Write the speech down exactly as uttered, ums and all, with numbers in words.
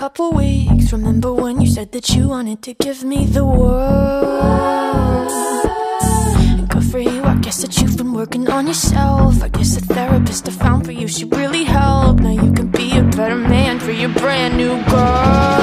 couple weeks. Remember when you said that you wanted to give me the world? And good for you, I guess that you've been working on yourself. I guess the therapist I found for you should really help. Now you can be a better man for your brand new girl.